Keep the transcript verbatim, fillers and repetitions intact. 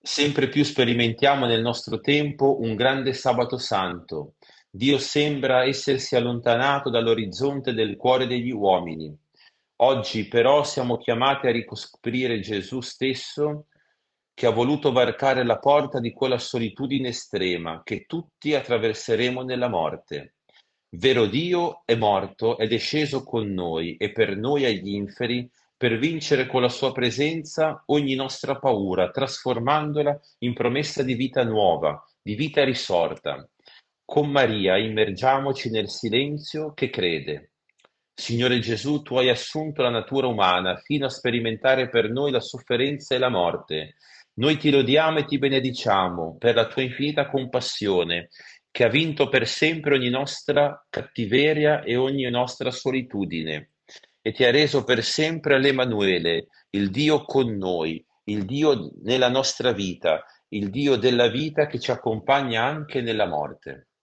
Sempre più sperimentiamo nel nostro tempo un grande sabato santo. Dio sembra essersi allontanato dall'orizzonte del cuore degli uomini. Oggi però siamo chiamati a riscoprire Gesù stesso che ha voluto varcare la porta di quella solitudine estrema che tutti attraverseremo nella morte. Vero Dio è morto ed è sceso con noi e per noi agli inferi per vincere con la sua presenza ogni nostra paura, trasformandola in promessa di vita nuova, di vita risorta. Con Maria immergiamoci nel silenzio che crede. Signore Gesù, tu hai assunto la natura umana fino a sperimentare per noi la sofferenza e la morte. Noi ti lodiamo e ti benediciamo per la tua infinita compassione, che ha vinto per sempre ogni nostra cattiveria e ogni nostra solitudine, e ti ha reso per sempre l'Emanuele, il Dio con noi, il Dio nella nostra vita, il Dio della vita che ci accompagna anche nella morte.